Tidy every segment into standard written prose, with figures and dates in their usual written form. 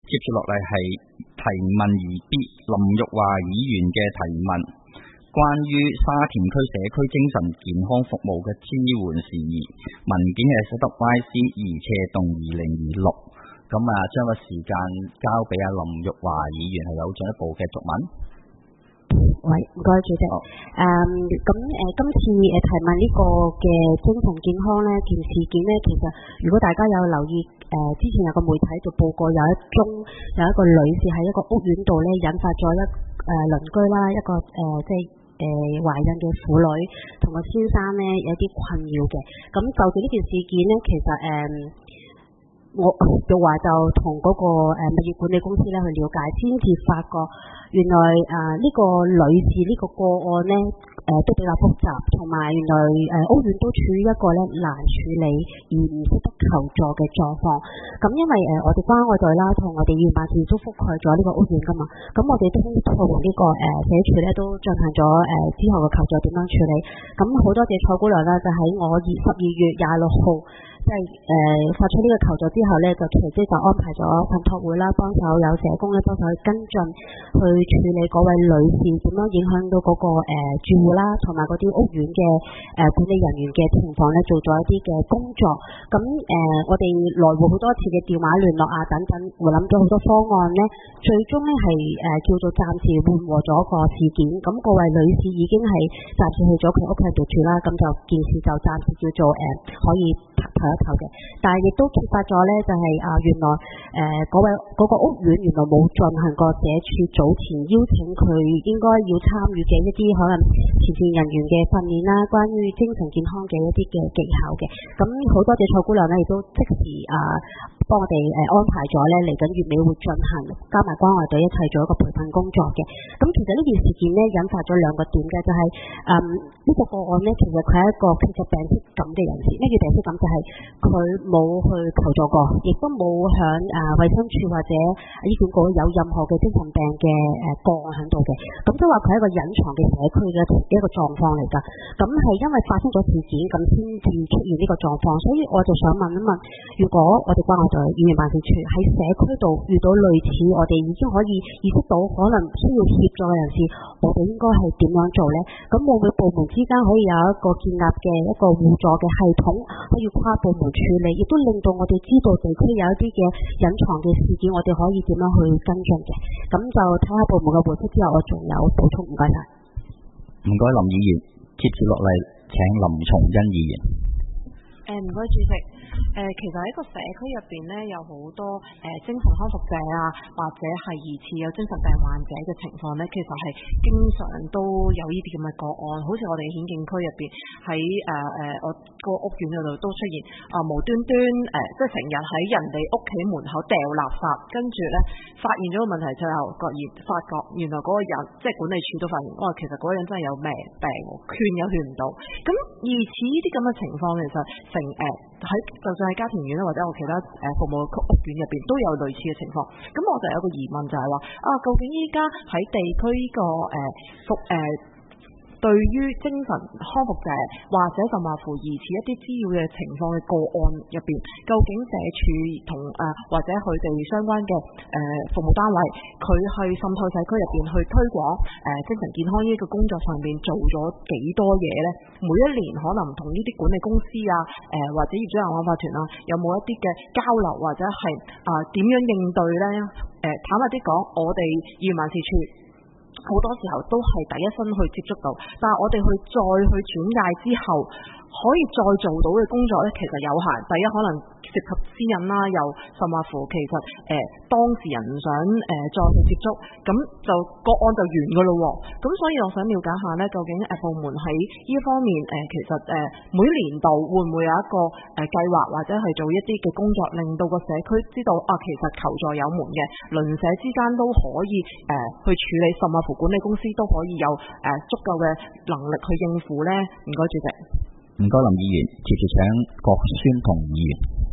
接住落嚟係提問而必，林玉華議員嘅提問，關於沙田區社區精神健康服務嘅支援事宜，文件係寫得 YC 2026，咁將個時間交俾阿林玉華議員，係有進一步嘅讀文。 喂，唔該主席。今次提問呢個嘅精神健康呢件事件呢，其實如果大家有留意，之前有個媒體就報過有一個女士喺一個屋苑度呢，引發咗鄰居啦，一個懷孕嘅婦女同個先生呢有啲困擾嘅。咁就住呢件事件呢，其實我玉華就同嗰個物業管理公司咧去了解，先至發覺原來呢個女士呢個個案呢都比較複雜，同埋原來屋苑都處於一個咧難處理而唔識得求助嘅狀況。咁因為我哋關愛隊啦，同我哋議員辦事都覆蓋咗呢個屋苑噶嘛，咁我哋都同呢個社署咧都進行咗之後嘅求助點樣處理。咁好多謝蔡姑娘啦，就喺我12月26號。即係發出呢個求助之後呢，就隨即就安排咗信託會啦，幫手有社工咧幫手去跟進，去處理嗰位女士點樣影響到嗰個住戶啦，同埋嗰啲屋苑嘅管理人員嘅情況呢，做咗一啲嘅工作。咁我哋來回好多次嘅電話聯絡啊等等，我諗咗好多方案呢，最終呢係叫做暫時緩和咗個事件。咁嗰位女士已經係暫時去咗佢屋企度住啦，咁就件事就暫時叫做可以投一投嘅。但係亦都揭發咗呢，就係原來嗰個屋苑原來冇進行過社署早前邀請佢應該要參與嘅一啲可能前線人員嘅訓練啦，關於精神健康嘅一啲嘅技巧嘅。咁好多謝蔡姑娘呢，亦都即時幫我哋安排咗呢，嚟緊月尾會進行，加埋關愛隊一齊做一個培訓工作嘅。咁其實呢件事件呢，引發咗兩個點嘅，就係呢個個案呢，其實佢係一個其實病識感嘅人士。咩叫病識感？就係佢冇去求助過，亦都冇響衛生署或者醫管局有任何嘅精神病嘅個案喺度嘅。咁即係話佢係一個隱藏嘅社區嘅一個狀況嚟㗎。咁係因為發生咗事件，咁先至出現呢個狀況。所以我就想問一問，如果我哋關愛隊議員辦事處喺社區度遇到類似我哋已經可以意識到可能需要協助嘅人士，我哋應該係點樣做呢？咁會唔會部門之間可以有一個建立嘅一個互助嘅系統，可以跨部門處理，亦都令到我哋知道地區有一啲嘅隱藏嘅事件，我哋可以點樣去跟進嘅？咁就睇下部門嘅回覆之後，我仲有補充。唔該晒。 唔該林議員，接住落嚟請林松欣議員。 唔該主席。其實喺個社區入邊呢，有好多精神康復者啊，或者係疑似有精神病患者嘅情況呢，其實係經常都有呢啲咁嘅個案。好似我哋顯徑區入邊喺我個屋苑嗰度都出現無端端即係成日喺人哋屋企門口掉垃圾，跟住呢發現咗個問題，最後發覺原來嗰個人即係管理處都發現，其實嗰個人真係有咩病，勸又勸唔到。咁疑似呢啲咁嘅情況，其實就算喺家庭院或者我其他服務屋苑入邊都有類似嘅情況。咁我就有個疑問，就係話究竟依家喺地區呢個對於精神康復者或者甚至乎疑似一啲滋擾嘅情況嘅個案入邊，究竟社署同或者佢哋相關嘅服務單位，佢去滲透社區入邊去推廣精神健康呢個工作上邊做咗幾多嘢呢？每一年可能同呢啲管理公司或者業主立案法團有冇一啲嘅交流，或者係點樣應對呢？坦白啲講，我哋議員辦事處好多時候都係第一身去接觸到，但係我哋再去轉介之後，可以再做到嘅工作呢，其實有限。第一，可能涉及私隱啦，又甚至乎其實當事人唔想再去接觸，咁就個案就完㗎咯喎。咁所以我想了解下呢，究竟部門喺呢方面其實每年度會唔會有一個計劃，或者係做一啲嘅工作，令到個社區知道其實求助有門嘅，鄰舍之間都可以去處理，甚至乎管理公司都可以有足夠嘅能力去應付呢？唔該主席。 唔該林議員，接住請郭宣彤議員。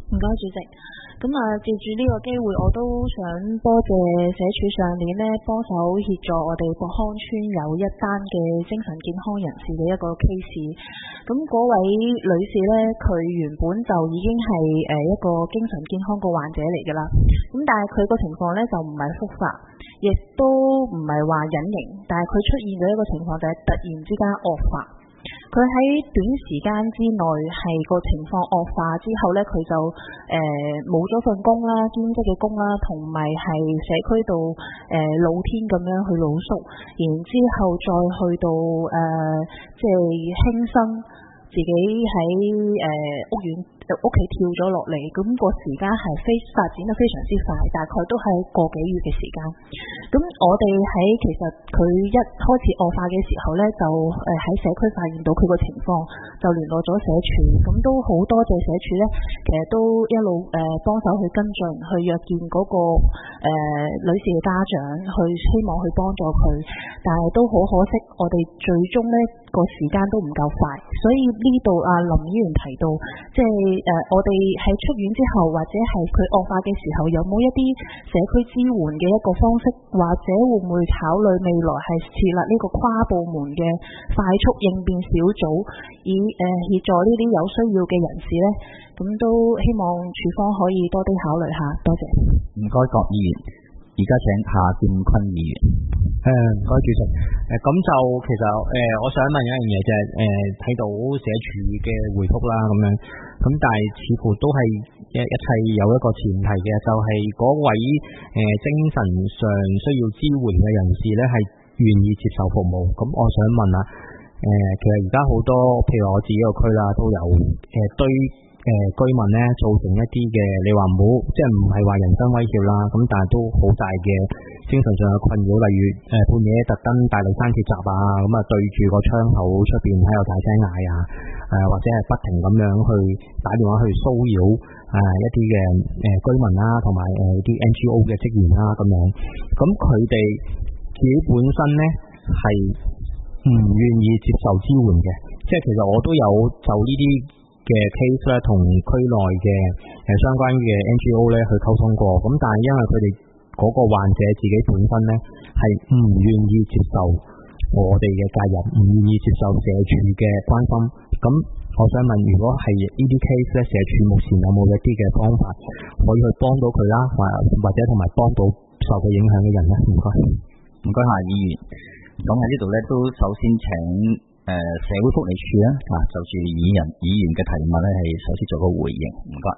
唔該主席。咁借住呢個機會，我都想多謝社署上年呢幫手協助我哋博康村有一單嘅精神健康人士嘅一個 case。咁嗰位女士呢，佢原本就已經係一個精神健康個患者嚟㗎啦。咁但係佢個情況呢，就唔係復發，亦都唔係話隱形，但係佢出現嘅一個情況就係突然之間惡化。佢喺短時間之內係個情況惡化之後呢，佢就冇咗份工啦，兼職嘅工啦，同埋係社區度露天咁樣去露宿，然之後再去到即係輕生，自己喺屋企跳咗落嚟，咁個時間係發展得非常之快，大概都係個幾月嘅時間。咁我哋其實佢一開始惡化嘅時候呢，就喺社區發現到佢個情況，就聯絡咗社署，咁都好多謝社署呢，其實都一路幫手去跟進，去約見嗰個女士嘅家長，去希望去幫助佢，但係都好可惜，我哋最終呢個時間都唔夠快，所以呢度林議員提到，即係我哋喺出院之後，或者係佢惡化嘅時候，有冇一啲社區支援嘅一個方式，或者會唔會考慮未來係設立呢個跨部門嘅快速應變小組，以協助呢啲有需要嘅人士呢？咁都希望署方可以多啲考慮下，多謝。 唔該，郭議員。而家請夏建坤議員。 唔該主席。咁就其實我想問一樣嘢就係睇到社署嘅回覆啦咁樣，咁但係似乎都係一切有一個前提嘅，就係嗰位精神上需要支援嘅人士咧係願意接受服務。咁我想問下，其實而家好多譬如我自己個區啦，都有對居民咧造成一啲嘅，你話唔好，即係唔係話人身威脅啦，咁但係都好大嘅精神上嘅困擾，例如半夜特登大離山鐵閘啊，咁對住個窗口出邊喺度大聲嗌啊，或者係不停咁樣去打電話去騷擾一啲嘅居民啦，同埋啲 NGO 嘅職員啦咁樣，咁佢哋自己本身咧係唔願意接受支援嘅，即係其實我都有就呢啲嘅 case 咧，同區內嘅相關嘅 NGO 咧去溝通過，咁但係因為佢哋嗰個患者自己本身咧係唔願意接受我哋嘅介入，唔願意接受社署嘅關心。咁我想問，如果係呢啲 case 咧，社署目前有冇一啲嘅方法可以去幫到佢啦，或者同埋幫到受佢影響嘅人咧？唔該， 唔該夏議員。咁喺呢度咧，都首先請社會福利署啦，就住議員嘅提問咧，係首先做個回應。唔該。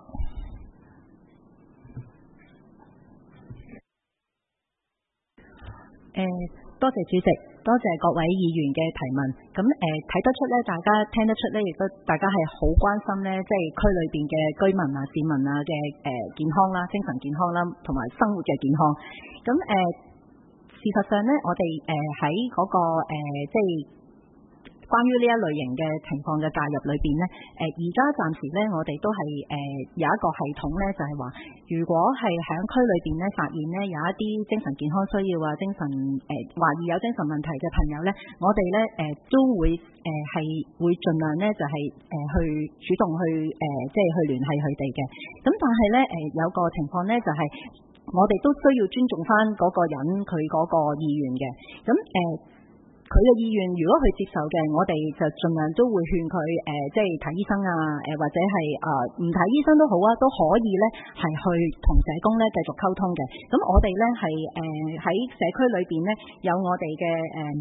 多謝主席，多謝各位議員嘅提問。咁睇得出咧，大家聽得出咧，亦都大家係好關心咧，即係區裏邊嘅居民啊、市民啊嘅健康啦、精神健康啦，同埋生活嘅健康。咁事實上咧，我哋喺嗰個即係關於呢一類型嘅情況嘅介入裏邊呢，而家暫時呢，我哋都係有一個系統呢，就係話，如果係喺區裏邊呢發現呢有一啲精神健康需要啊、精神懷疑有精神問題嘅朋友呢，我哋呢都會係會盡量呢就係去主動去即係去聯繫佢哋嘅。咁但係呢有個情況呢就係我哋都需要尊重翻嗰個人佢嗰個意願嘅。咁佢嘅意願，如果佢接受嘅，我哋就盡量都會勸佢即係睇醫生啊，或者係唔睇醫生都好啊，都可以咧係去同社工咧繼續溝通嘅。咁我哋咧係喺社區裏邊咧有我哋嘅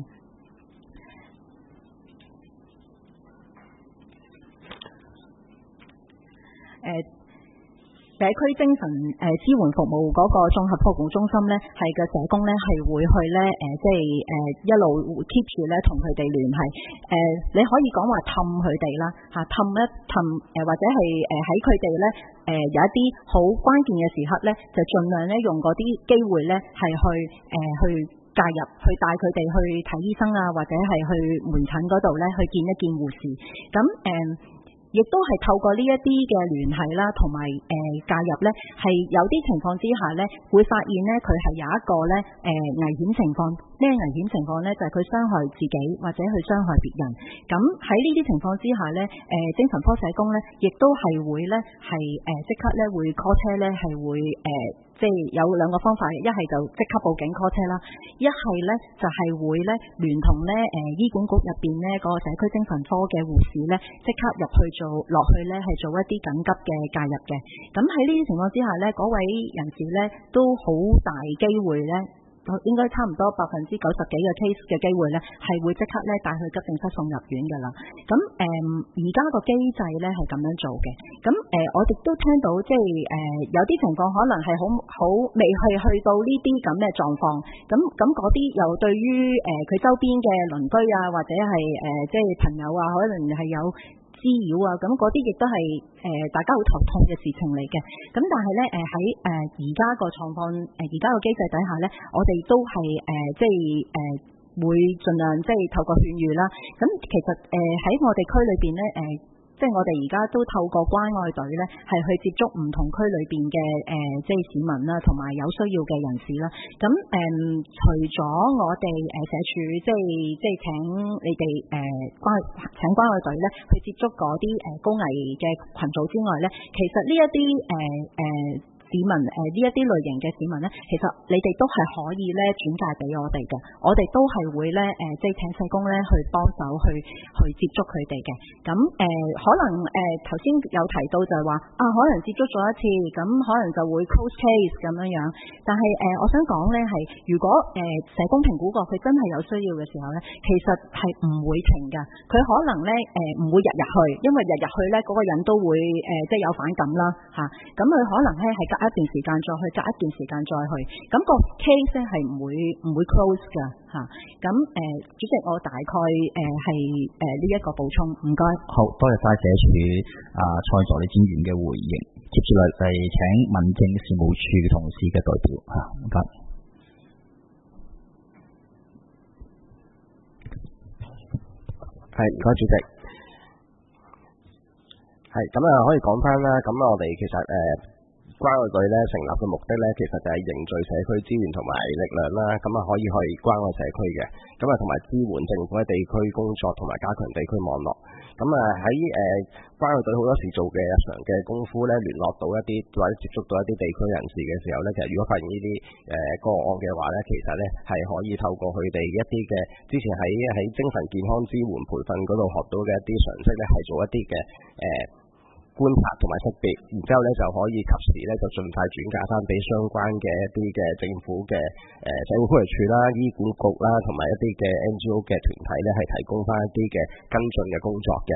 社區精神支援服務嗰個綜合服務中心咧，係嘅社工咧係會去咧即係一路 keep 住咧同佢哋聯繫。你可以講話氹佢哋啦嚇，氹一氹或者係喺佢哋咧有一啲好關鍵嘅時刻咧，就盡量咧用嗰啲機會咧係去介入，去帶佢哋去睇醫生啊，或者係去門診嗰度咧去見一見護士。咁亦都係透過呢一啲嘅聯繫啦，同埋介入咧，係有啲情況之下咧，會發現咧佢係有一個咧危險情況。咩危險情況咧？就係佢傷害自己或者去傷害別人。咁喺呢啲情況之下咧，精神科社工咧，亦都係會咧係即刻咧會 call 車咧係會即係有兩個方法，一係就即刻報警 call 車啦，一係咧就係會咧聯同咧醫管局入邊咧嗰個社區精神科嘅護士咧，即刻入去落去咧係做一啲緊急嘅介入嘅。咁喺呢啲情況之下咧，嗰位人士咧都好大機會咧。應該差唔多90%幾嘅 case 嘅機會咧，係會即刻咧帶去急症室送入院㗎啦。咁而家個機制咧係咁樣做嘅。咁我哋都聽到即係有啲情況可能係好未去到呢啲咁嘅狀況。咁嗰啲又對於佢周邊嘅鄰居啊，或者係即係朋友啊，可能係有滋擾啊，咁嗰啲亦都係大家好頭痛嘅事情嚟嘅。咁但係咧喺而家個狀況而家個機制底下咧，我哋都係即係會盡量即係透過勸喻啦。咁其實喺我哋區裏邊咧即係我哋而家都透過關愛隊咧，係去接觸唔同區裏邊嘅即係市民啦，同埋有需要嘅人士啦。咁除咗我哋社署即係請你哋請關愛隊咧去接觸嗰啲高危嘅群組之外咧，其實呢一啲市民呢一啲類型嘅市民咧，其實你哋都係可以咧轉介俾我哋嘅，我哋都係會咧即係請社工咧去幫手去接觸佢哋嘅。咁可能頭先有提到就係話可能接觸咗一次，咁可能就會 close case 咁樣樣。但係我想講咧係，如果社工評估過佢真係有需要嘅時候咧，其實係唔會停㗎。佢可能咧唔會日日去，因為日日去咧嗰個人都會即係有反感啦嚇。咁佢可能咧係隔一段時間再去，隔一段時間再去，咁個 case 咧係唔會 close 㗎嚇。咁主席，我大概係呢一個補充，唔該。 好多謝晒社署蔡助理專員嘅回應。接住嚟請民政事務處同事嘅代表嚇，唔該。 係，唔該主席。係咁可以講翻啦。咁我哋其實關愛隊咧成立嘅目的咧，其實就係凝聚社區資源同埋力量啦。咁可以去關愛社區嘅，咁同埋支援政府喺地區工作同埋加強地區網絡。咁喺關愛隊好多時做嘅日常嘅功夫咧，聯絡到一啲或者接觸到一啲地區人士嘅時候咧，其實如果發現呢啲個案嘅話咧，其實咧係可以透過佢哋一啲嘅之前喺精神健康支援培訓嗰度學到嘅一啲常識咧，係做一啲嘅觀察同埋識別，然之後咧就可以及時咧就盡快轉介翻俾相關嘅一啲嘅政府嘅社會福利署啦、醫管局啦，同埋一啲嘅 NGO 嘅團體咧，係提供翻一啲嘅跟進嘅工作嘅。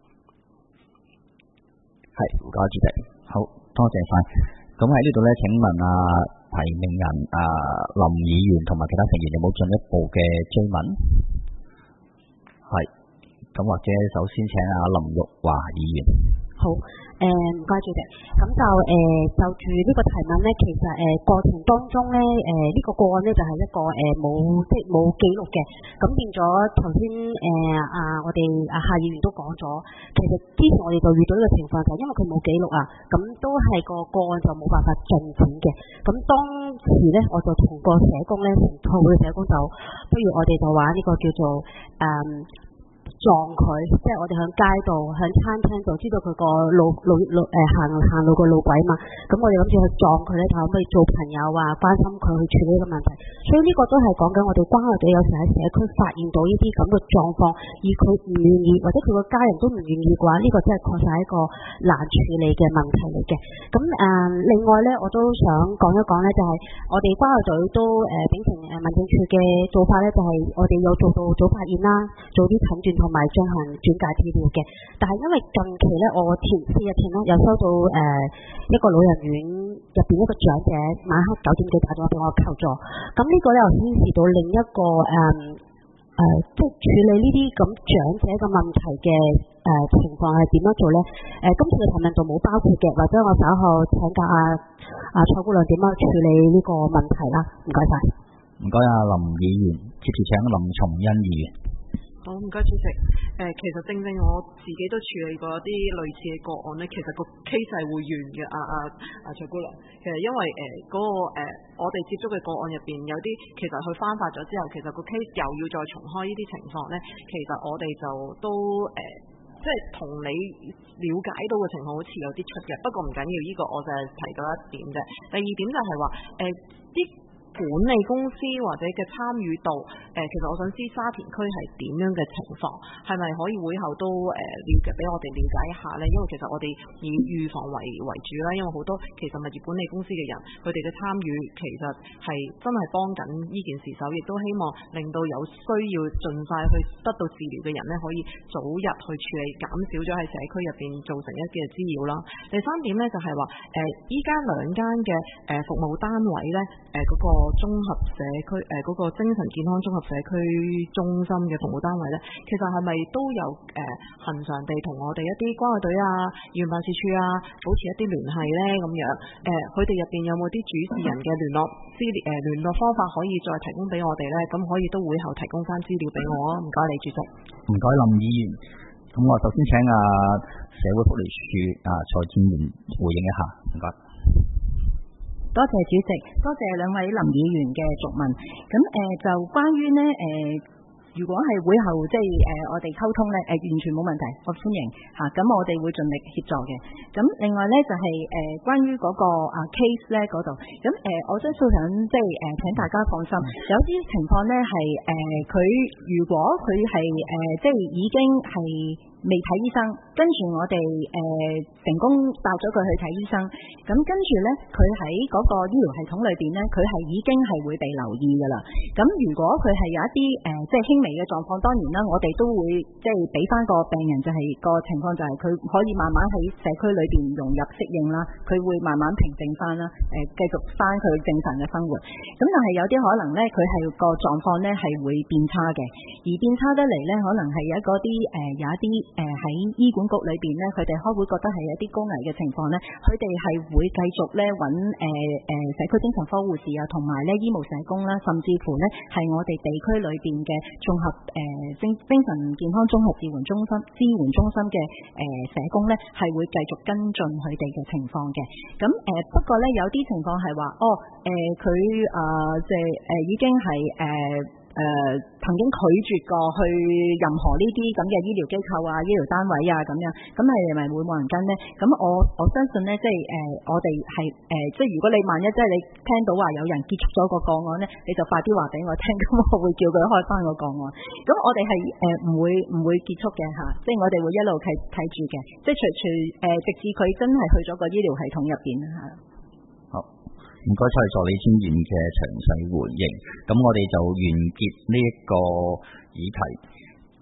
係，唔該主席。 好多謝晒。咁喺呢度咧，請問提名人林議員同埋其他成員有冇進一步嘅追問？係，咁或者首先請林玉華議員。 好，唔該主席。咁就住呢個提問咧，其實過程當中咧，呢個個案咧就係一個冇記錄嘅，咁變咗頭先我哋夏議員都講咗，其實之前我哋就遇到呢個情況，就係因為佢冇記錄咁都係個案就冇辦法進展嘅。咁當時咧，我就同個社工咧，同套嘅社工就，不如我哋就玩呢個叫做撞佢，即係我哋響街度、響餐廳度，知道佢個行路個路軌嘛。咁我哋諗住去撞佢咧，就可唔可以做朋友關心佢去處理呢個問題。所以呢個都係講緊我哋關愛隊有時喺社區發現到呢啲咁嘅狀況，而佢唔願意，或者佢個家人都唔願意嘅話，呢個真係確實係一個難處理嘅問題嚟嘅。咁另外咧，我都想講一講咧，就係我哋關愛隊都秉承民政處嘅做法咧，就係我哋有做到早發現啦，做啲診斷同埋進行轉介治療嘅。但係因為近期咧，我前4日前咧又收到一個老人院入邊一個長者晚黑9點幾打電話俾我求助。咁呢個咧又牽涉到另一個即係處理呢啲咁長者嘅問題嘅情況係點樣做咧？今次嘅提問就冇包括嘅，或者我稍後請教蔡姑娘點樣處理呢個問題啦。唔該晒。 唔該林議員，接住請林松欣議員。 好，唔該主席。其實正我自己都處理過一啲類似嘅個案咧，其實個 case 係會完嘅。徐姑娘，其實因為嗰個我哋接觸嘅個案入邊有啲，其實佢翻發咗之後，其實個 case 又要再重開呢啲情況咧，其實我哋就都即係同你了解到嘅情況好似有啲出嘅。不過唔緊要，呢個我就係提到一點啫。第二點就係話啲管理公司或者嘅參與度，其實我想知沙田區係點樣嘅情況，係咪可以會後都俾我哋了解一下呢？因為其實我哋以預防為主啦，因為好多其實物業管理公司嘅人，佢哋嘅參與其實係真係幫緊呢件事手，亦都希望令到有需要盡快去得到治療嘅人呢，可以早日去處理，減少咗喺社區入邊造成一啲嘅滋擾啦。第三點呢，就係話依家兩間嘅服務單位呢，嗰個綜合社區嗰個精神健康綜合社區中心嘅服務單位呢，其實係咪都有恆常地同我哋一啲關愛隊啊、議員辦事處啊保持一啲聯繫呢？咁樣佢哋入邊有冇啲主事人嘅聯絡方法可以再提供俾我哋呢？咁可以都會後提供翻資料俾我啊！唔該你主席。 唔該林議員。咁我首先請社會福利署蔡展元回應一下。唔該。 多謝主席，多謝兩位林議員嘅質問。咁就關於呢如果係會後即係我哋溝通呢，完全冇問題，我歡迎嚇。咁我哋會盡力協助嘅。咁另外呢，就係關於嗰個case 呢嗰度，咁我真係想即係請大家放心，有啲情況呢係佢如果佢係即係已經係未睇醫生，跟住我哋成功帶咗佢去睇醫生，咁跟住呢，佢喺嗰個醫療系統裏邊呢，佢係已經係會被留意㗎啦。咁如果佢係有一啲即係輕微嘅狀況，當然啦，我哋都會即係俾翻個病人就係個情況就係佢可以慢慢喺社區裏邊融入適應啦，佢會慢慢平靜翻啦，繼續翻佢正常嘅生活。咁但係有啲可能呢，佢係個狀況呢係會變差嘅，而變差得嚟呢，可能係有一啲喺醫管局裏邊呢，佢哋開會覺得係一啲高危嘅情況呢，佢哋係會繼續呢揾社區精神科護士啊，同埋呢醫務社工啦，甚至乎呢係我哋地區裏邊嘅綜合精神健康綜合支援中心嘅社工呢，係會繼續跟進佢哋嘅情況嘅。咁不過呢，有啲情況係話佢即係已經係曾經拒絕過去任何呢啲咁嘅醫療機構啊、醫療單位啊咁樣，咁係咪會冇人跟呢？咁我相信呢，即係我哋係即係如果你萬一即係你聽到話有人結束咗個個案呢，你就快啲話俾我聽，咁我會叫佢開翻個個案。咁我哋係唔會結束嘅嚇，即係我哋會一路睇住嘅，即係直至佢真係去咗個醫療系統入邊嚇。 唔該晒助理專員嘅詳細回應，咁我哋就完結呢一個議題。